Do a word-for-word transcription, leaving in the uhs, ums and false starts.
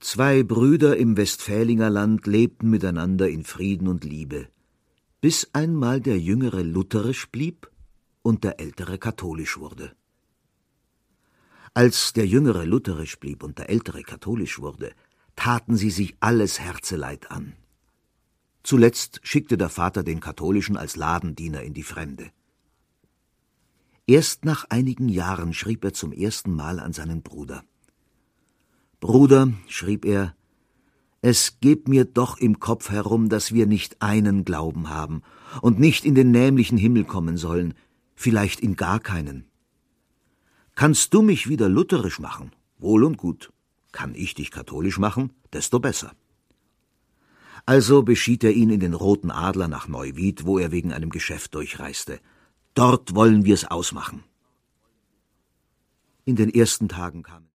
Zwei Brüder im Westfälingerland lebten miteinander in Frieden und Liebe, bis einmal der Jüngere lutherisch blieb und der Ältere katholisch wurde. Als der Jüngere lutherisch blieb und der Ältere katholisch wurde, taten sie sich alles Herzeleid an. Zuletzt schickte der Vater den Katholischen als Ladendiener in die Fremde. Erst nach einigen Jahren schrieb er zum ersten Mal an seinen Bruder. »Bruder«, schrieb er, »es geht mir doch im Kopf herum, dass wir nicht einen Glauben haben und nicht in den nämlichen Himmel kommen sollen, vielleicht in gar keinen. Kannst du mich wieder lutherisch machen? Wohl und gut. Kann ich dich katholisch machen? Desto besser.« Also beschied er ihn in den Roten Adler nach Neuwied, wo er wegen einem Geschäft durchreiste. »Dort wollen wir's ausmachen.« In den ersten Tagen kam